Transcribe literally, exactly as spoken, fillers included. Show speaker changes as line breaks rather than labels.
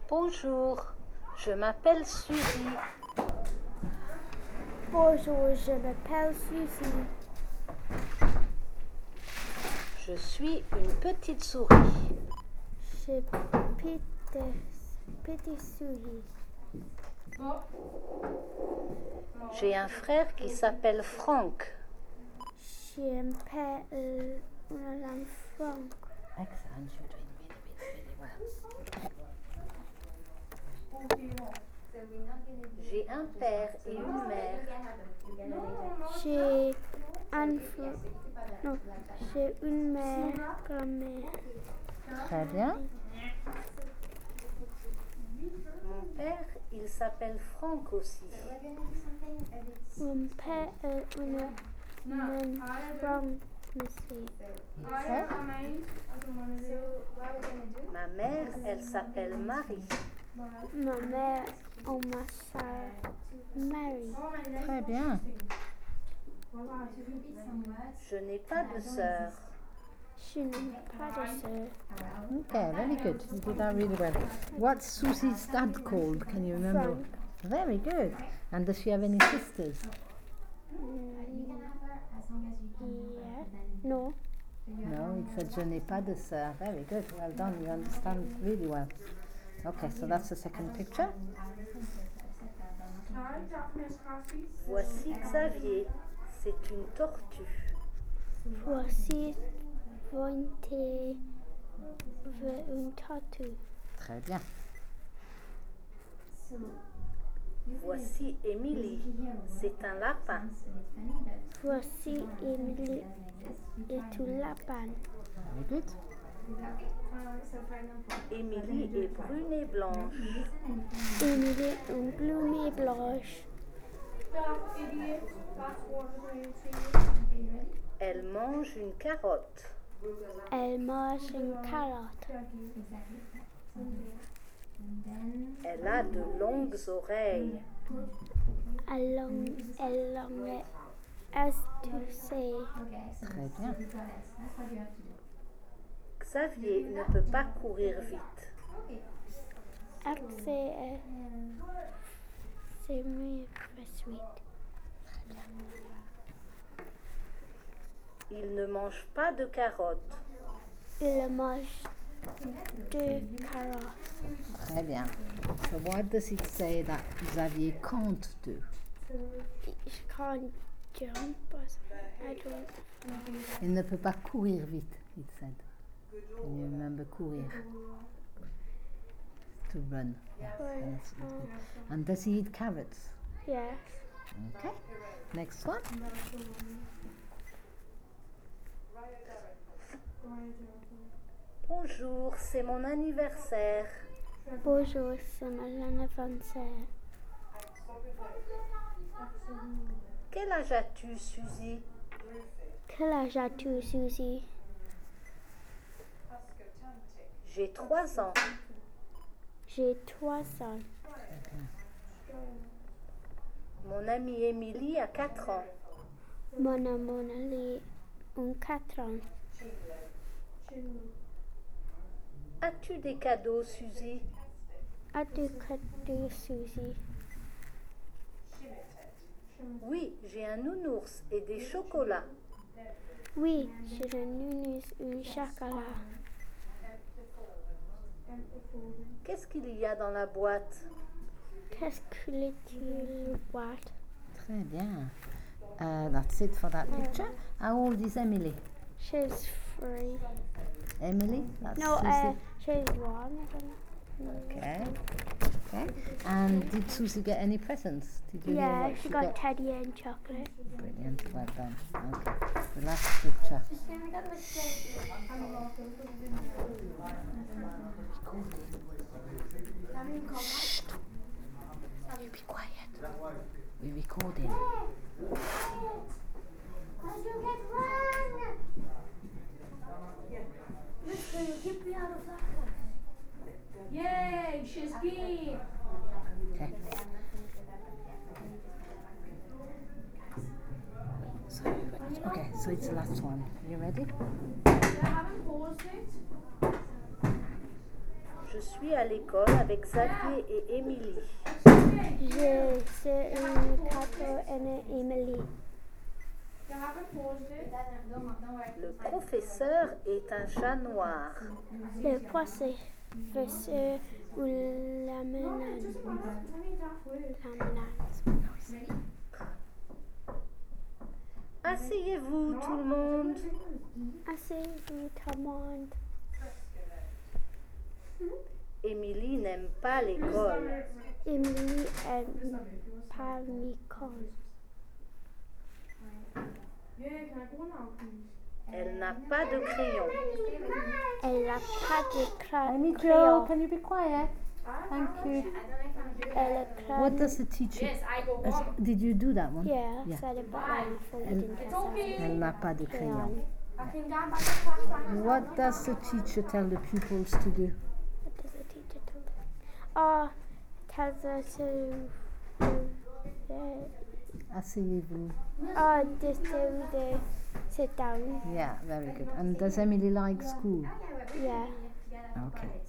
Bonjour, je m'appelle Suzy.
Bonjour, je m'appelle Suzy.
Je suis une petite souris.
Je petite, petite souris.
J'ai un frère qui s'appelle Franck.
J'ai un père et un Franck.
Excellent, you're doing really, really, really well. J'ai un père et une mère.
J'ai un frère. Non, j'ai une mère, grand-mère.
Très bien. Mon père, il s'appelle Franck aussi.
Mon père est une main Franck aussi.
Okay. Ma mère, elle s'appelle Marie.
Ma mère et ma sœur Marie.
Très bien. Je n'ai pas de sœur.
Je n'ai pas de sœur.
Okay, very good. You did that really well. What's Susie's dad called? Can you remember?
Frank.
Very good. And does she have any sisters?
Mm, yeah. No.
No, it said je n'ai pas de sœur. Very good. Well done. You understand really well. Okay, so that's the second picture. Voici Xavier. C'est une tortue.
Voici vingt une tortue.
Très bien. Voici Émilie. C'est un lapin.
Voici Emily et tout lapin.
Very good. Émilie est brune et blanche.
Emily est une plume blanche.
Elle mange une carotte.
Elle mange une carotte.
Elle a de longues oreilles.
Elle langue, elle langue astucée.
Très bien. Xavier ne peut pas courir vite.
Accès est semi-suite.
Il ne mange pas de carottes.
Il mange deux carottes.
Très bien. So what does it say that Xavier can't do?
Je can't jump. I don't.
Il ne peut pas courir vite, it said. Can you remember courir? To run. Yes, yes, yes. And does he eat carrots?
Yes.
Okay. Next one. Bonjour, c'est mon anniversaire.
Bonjour, c'est mon anniversaire.
Quel âge as-tu, Suzy?
Quel âge as-tu, Suzy?
J'ai trois ans.
J'ai trois ans.
Mon amie Émilie a quatre ans.
Mon amie a quatre ans.
As-tu des cadeaux, Suzy?
As-tu cadeaux, Suzy?
Oui, j'ai un nounours et des chocolats.
Oui, j'ai un nounours et un chocolat.
Qu'est-ce qu'il y a dans la boîte?
Qu'est-ce qu'il y a dans la boîte?
Très bien. Uh, that's it for that picture. How old is Emily?
She's three.
Emily? That's
No,
Suzy.
uh, she's one.
Okay. Okay. And did Susie get any presents? Did you hear
Yeah,
what
she
she
got,
got?
teddy and chocolate.
Brilliant. Well done. Okay. The last picture. Shh. You be quiet. We're recording.
Yay, she's key.
Okay. So, okay, so it's the last one. You ready?
I haven't paused it.
Je suis à l'école avec Xavier et Émilie.
Je suis une Cato et Emily.
Le professeur est un chat noir.
Le professeur ou la menace. La menace.
Asseyez-vous tout le monde.
Asseyez-vous tout le monde.
Émilie n'aime pas l'école.
Emily aime pas l'école.
Elle n'a pas de crayon.
Elle n'a pas de cra-
Amy Jo,
crayon.
can you be quiet? Thank you.
Elle a crayon.
What does the teacher... As- Did you do that one?
Yeah,
Yeah.
said it, but I didn't get that.
Elle n'a pas de crayon.
Crayon.
What does the teacher tell the pupils to do?
What does the teacher tell them? Oh, tells us to do the,
Asseyez-vous.
oh, just do the sit down.
Yeah, very good. And does Emily like school?
Yeah.
Okay.